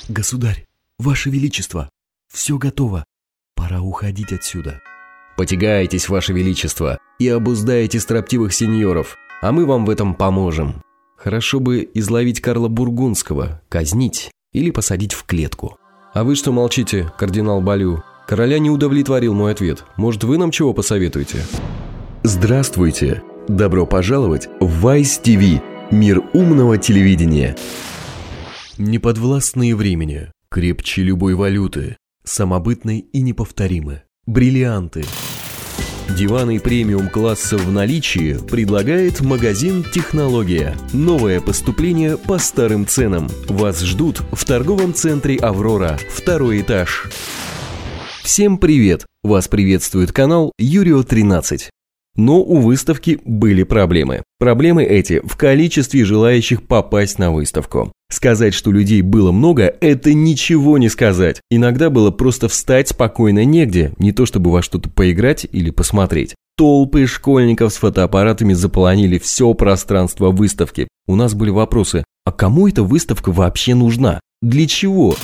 Государь, Ваше Величество, все готово. Пора уходить отсюда. Потягайтесь, Ваше Величество, и обуздайте строптивых сеньоров, а мы вам в этом поможем. Хорошо бы изловить Карла Бургундского, казнить или посадить в клетку. А вы что молчите, кардинал Балю? Короля не удовлетворил мой ответ. Может, вы нам чего посоветуете? Здравствуйте. Добро пожаловать в Vice TV, мир умного телевидения. Неподвластные времени, крепче любой валюты, самобытны и неповторимы. Бриллианты. Диваны премиум-класса в наличии предлагает магазин «Технология». Новое поступление по старым ценам. Вас ждут в торговом центре «Аврора», 2-й этаж. Всем привет! Вас приветствует канал Юрио 13. Но у выставки были проблемы. Проблемы эти в количестве желающих попасть на выставку. Сказать, что людей было много, это ничего не сказать. Иногда было просто встать спокойно негде, не то чтобы во что-то поиграть или посмотреть. Толпы школьников с фотоаппаратами заполонили все пространство выставки. У нас были вопросы: а кому эта выставка вообще нужна? Для чего?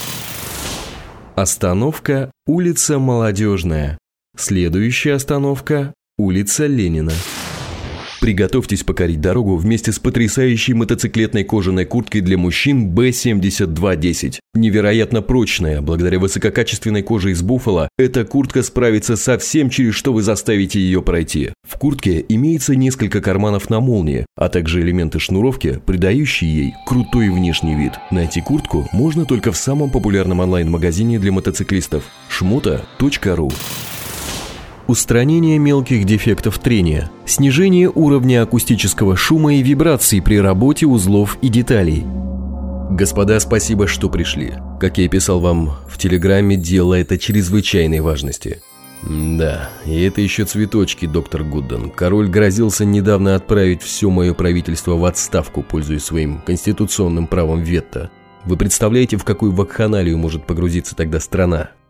Остановка – улица Молодежная. Следующая остановка – улица Ленина. Приготовьтесь покорить дорогу вместе с потрясающей мотоциклетной кожаной курткой для мужчин B7210. Невероятно прочная, благодаря высококачественной коже из буффало, эта куртка справится со всем, через что вы заставите ее пройти. В куртке имеется несколько карманов на молнии, а также элементы шнуровки, придающие ей крутой внешний вид. Найти куртку можно только в самом популярном онлайн-магазине для мотоциклистов – shmuta.ru. Устранение мелких дефектов трения, снижение уровня акустического шума и вибраций при работе узлов и деталей. Господа, спасибо, что пришли. Как я и писал вам в телеграмме, дело это чрезвычайной важности. Да, и это еще цветочки, доктор Гудден. Король грозился недавно отправить все мое правительство в отставку, пользуясь своим конституционным правом вето. Вы представляете, в какую вакханалию может погрузиться тогда страна?